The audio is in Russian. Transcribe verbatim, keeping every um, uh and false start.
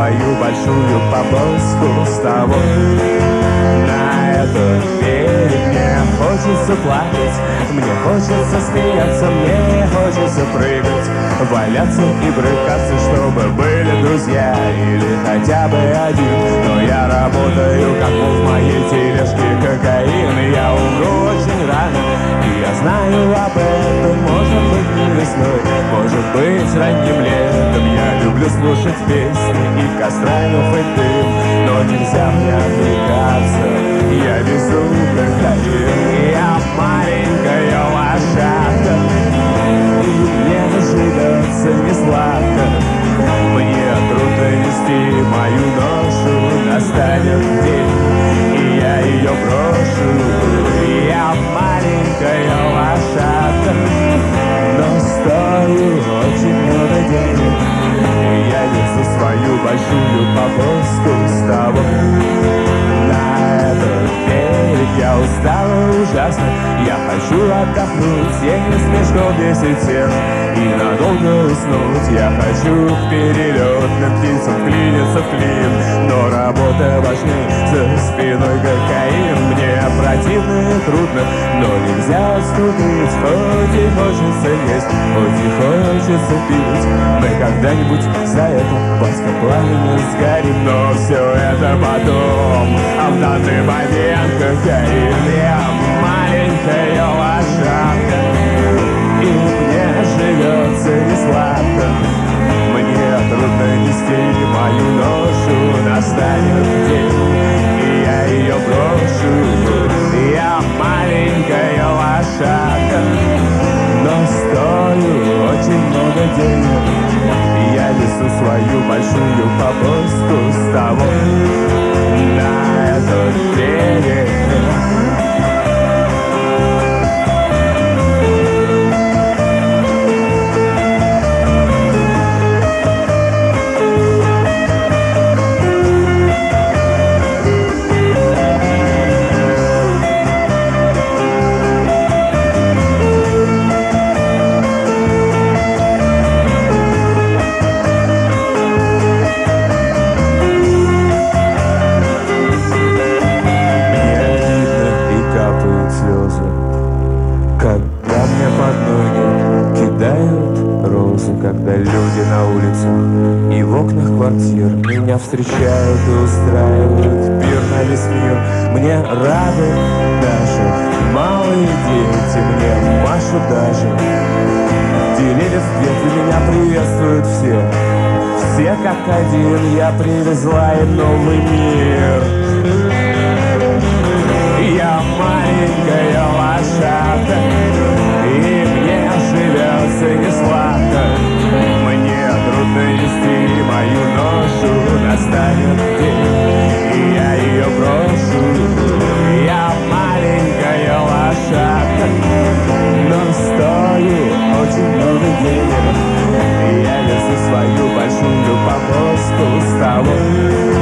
свою большую повозку с тобой. На этот берег мне хочется плакать, мне хочется смеяться, мне хочется прыгать, валяться и брыкаться, чтобы были друзья или хотя бы один. Но я работаю, как в моей тележке кокаин, и я умру очень рано, и я знаю об этом. Может быть не весной, может быть ранним летом. Я люблю слушать песни и в кострах и дым, но нельзя мне отвлекаться, я везу кокаин. Я маленькая лошадка, и мне живется не сладко. Мне трудно нести мою ношу, настанет день, и я ее брошу. Я маленькая лошадка, но стою очень много денег. Я несу свою большую повозку с тобой. На этот берег я устала ужасно, я хочу отдохнуть, есть мешков десять тел и надолго уснуть. Я хочу к перелетным птицам вклиниться в клин, но работа важнее, за спиной кокаин. Мне противно и трудно, но нельзя отступить. Хоть и хочется есть, хоть и хочется пить, мы когда-нибудь за это батька пламени сгорим. Но все это потом, а в данный момент кокаин. Я маленькая лошадка, и мне живется не сладко. Мне трудно нести мою ношу, настанет день, и я ее брошу. Я маленькая лошадка, но стою очень много денег. Я несу свою большую повозку с тобой на этот берег. Когда люди на улицах и в окнах квартир меня встречают и устраивают пир на весь мир. Мне рады даже малые дети, мне машут даже деревья в ветви, меня приветствуют все. Все как один, я привезла им новый мир. Я маленькая лошадка, и мне живется не сладко. Мне трудно нести мою ношу, настанет день, и я ее брошу. Я маленькая лошадка, но стою очень много денег. Я несу свою большую повозку с тобой.